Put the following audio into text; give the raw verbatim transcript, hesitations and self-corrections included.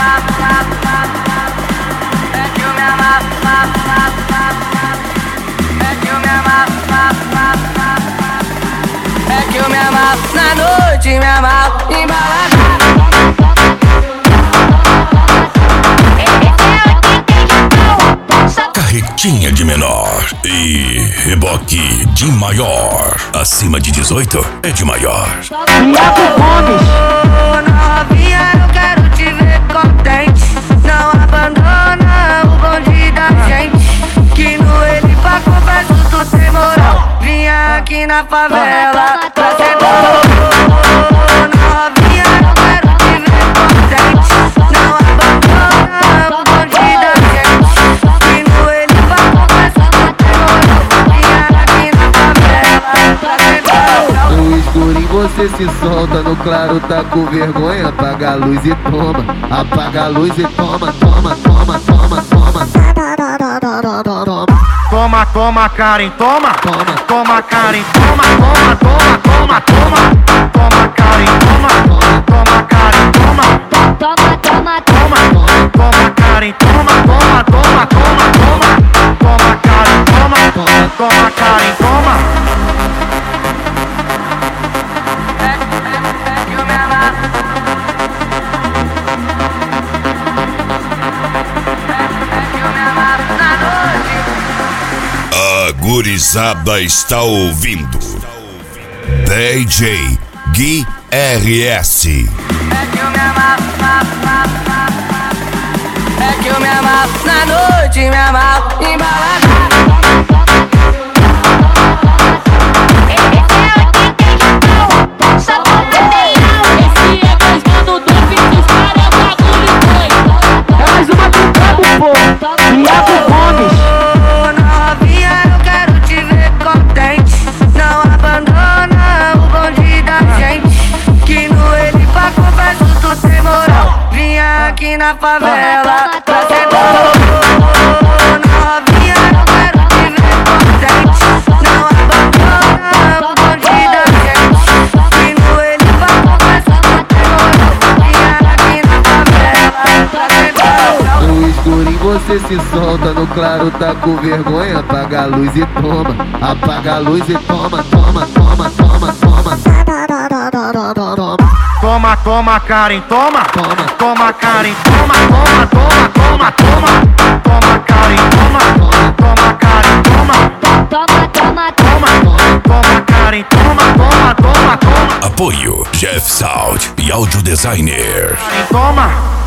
Na noite me amarro em balada. Carretinha de menor e reboque de maior. Acima de dezoito é de maior. Iago Gomes. Novinha, eu quero te ver contente. Não abandona o bonde da gente. Que no ele pra confesso tu tem moral. Vinha aqui na favela pra ser bom. Novinha, eu quero te ver contente. Não abandona o bonde da gente. Que no ele pra confesso tu tem moral. Vinha aqui na favela pra ser bom. No escurinho você se solta, no claro tá com vergonha. Apaga a luz e toma, apaga a luz e toma, toma, toma, toma, toma. Toma, toma, Karen, toma, Toma. toma, Karen, toma, toma, toma, toma, toma, toma, Karen, toma, toma, Karen, toma, Toma, toma, toma, toma, Karen, toma, toma, toma, toma, toma, toma, Karen, toma, toma, Karen, toma. A gurizada está ouvindo D J Gui R S. É que eu me amarro, é que eu me amarro, na noite me amarro em balada. Novinha, eu quero te ver contente. Não abandona o bonde da gente. Que no ele pra confesso tu tem moral. Vinha aqui na favela pra ser bom. Novinha, eu quero te ver contente. Não abandona o bonde da gente. Que no ele pra confesso tu tem moral. Vinha aqui na favela pra ser bom. No escurinho você se solta, no claro tá com vergonha. Apaga a luz e toma, apaga a luz e toma, toma, toma, toma, toma. Toma, toma, Karen, toma, Toma. toma, Karen, toma, toma, toma, toma, toma, toma, Karen, toma, toma, Karen, toma, toma, toma, toma, toma, Karen, toma, toma, toma, toma, Apoio Jeff Sound e Audio Designer. Karen, toma.